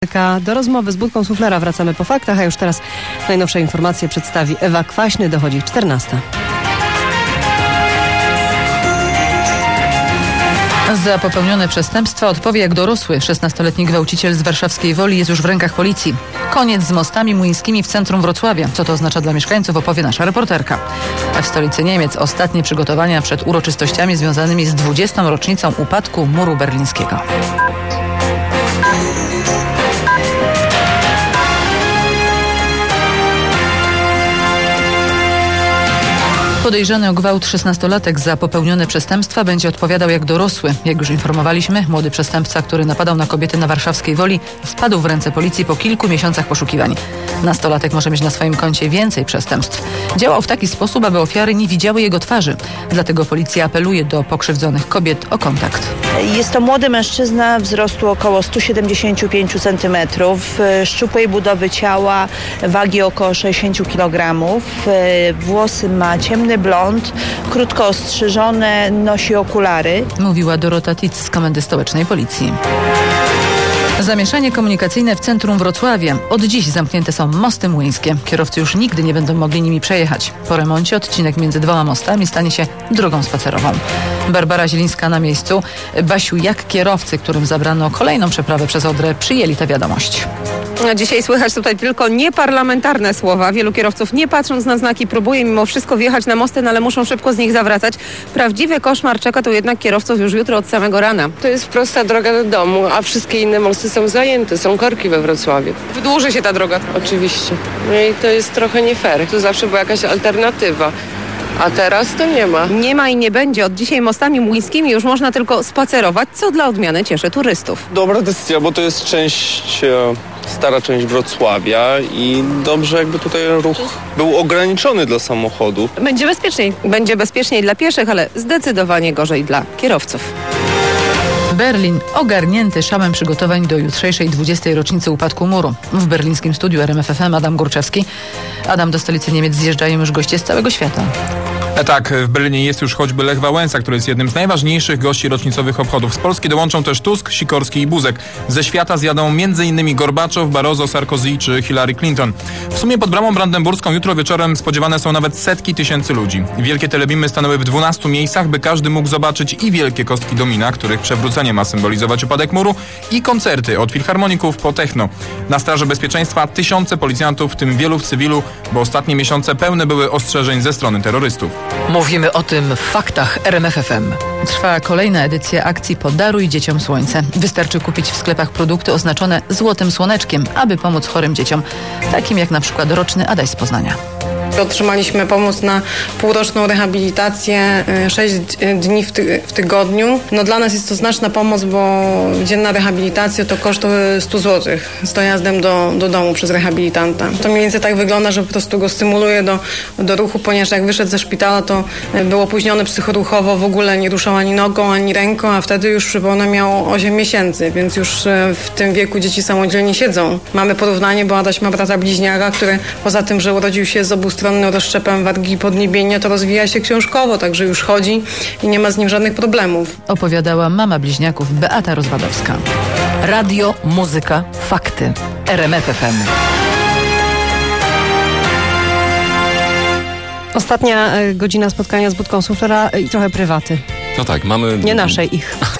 Do rozmowy z Budką Suflera wracamy po faktach, a już teraz najnowsze informacje przedstawi Ewa Kwaśny. Dochodzi 14. Za popełnione przestępstwa odpowie jak dorosły. 16-letni gwałciciel z warszawskiej Woli jest już w rękach policji. Koniec z mostami młyńskimi w centrum Wrocławia. Co to oznacza dla mieszkańców, opowie nasza reporterka. W stolicy Niemiec ostatnie przygotowania przed uroczystościami związanymi z 20. rocznicą upadku muru berlińskiego. Podejrzany o gwałt 16-latek za popełnione przestępstwa będzie odpowiadał jak dorosły. Jak już informowaliśmy, młody przestępca, który napadał na kobiety na warszawskiej Woli, wpadł w ręce policji po kilku miesiącach poszukiwań. Nastolatek może mieć na swoim koncie więcej przestępstw. Działał w taki sposób, aby ofiary nie widziały jego twarzy. Dlatego policja apeluje do pokrzywdzonych kobiet o kontakt. Jest to młody mężczyzna wzrostu około 175 cm, szczupłej budowy ciała, wagi około 60 kg. Włosy ma ciemny blond, krótko ostrzyżone, nosi okulary. Mówiła Dorota Tic z Komendy Stołecznej Policji. Zamieszanie komunikacyjne w centrum Wrocławia. Od dziś zamknięte są mosty młyńskie. Kierowcy już nigdy nie będą mogli nimi przejechać. Po remoncie odcinek między dwoma mostami stanie się drogą spacerową. Barbara Zielińska na miejscu. Basiu, jak kierowcy, którym zabrano kolejną przeprawę przez Odrę, przyjęli tę wiadomość? Dzisiaj słychać tutaj tylko nieparlamentarne słowa. Wielu kierowców, nie patrząc na znaki, próbuje mimo wszystko wjechać na mosty, ale muszą szybko z nich zawracać. Prawdziwy koszmar czeka tu jednak kierowców już jutro od samego rana. To jest prosta droga do domu, a wszystkie inne mosty są zajęte, są korki we Wrocławiu. Wydłuży się ta droga? Oczywiście. No i to jest trochę nie fair. Tu zawsze była jakaś alternatywa. A teraz to nie ma. Nie ma i nie będzie. Od dzisiaj mostami młyńskimi już można tylko spacerować, co dla odmiany cieszy turystów. Dobra decyzja, bo to jest stara część Wrocławia i dobrze jakby tutaj ruch był ograniczony dla samochodów. Będzie bezpieczniej. Będzie bezpieczniej dla pieszych, ale zdecydowanie gorzej dla kierowców. Berlin ogarnięty szamem przygotowań do jutrzejszej 20. rocznicy upadku muru. W berlińskim studiu RMF FM Adam Górczewski. Adam, do stolicy Niemiec zjeżdżają już goście z całego świata. Tak, w Berlinie jest już choćby Lech Wałęsa, który jest jednym z najważniejszych gości rocznicowych obchodów. Z Polski dołączą też Tusk, Sikorski i Buzek. Ze świata zjadą m.in. Gorbaczow, Barroso, Sarkozy czy Hillary Clinton. W sumie pod bramą brandenburską jutro wieczorem spodziewane są nawet setki tysięcy ludzi. Wielkie telebimy stanęły w 12 miejscach, by każdy mógł zobaczyć i wielkie kostki domina, których przewrócenie ma symbolizować upadek muru, i koncerty od filharmoników po techno. Na straży bezpieczeństwa tysiące policjantów, w tym wielu w cywilu, bo ostatnie miesiące pełne były ostrzeżeń ze strony terrorystów. Mówimy o tym w faktach RMF FM. Trwa kolejna edycja akcji Podaruj dzieciom słońce. Wystarczy kupić w sklepach produkty oznaczone złotym słoneczkiem, aby pomóc chorym dzieciom, takim jak na przykład roczny Adaś z Poznania. Otrzymaliśmy pomoc na półroczną rehabilitację, 6 dni w tygodniu. No dla nas jest to znaczna pomoc, bo dzienna rehabilitacja to koszt 100 zł z dojazdem do domu przez rehabilitanta. To mniej więcej tak wygląda, że po prostu go stymuluje do ruchu, ponieważ jak wyszedł ze szpitala, to był opóźniony psychoruchowo, w ogóle nie ruszał ani nogą, ani ręką, a wtedy już przypomnę miał 8 miesięcy, więc już w tym wieku dzieci samodzielnie siedzą. Mamy porównanie, bo Adaś ma brata bliźniaka, który poza tym, że urodził się z obu stron rozszczepem wargi i podniebienia, to rozwija się książkowo, także już chodzi i nie ma z nim żadnych problemów. Opowiadała mama bliźniaków Beata Rozwadowska. Radio, muzyka, fakty. RMF FM. Ostatnia godzina spotkania z Budką Suflera i trochę prywaty. No tak, mamy... Nie naszej, ich.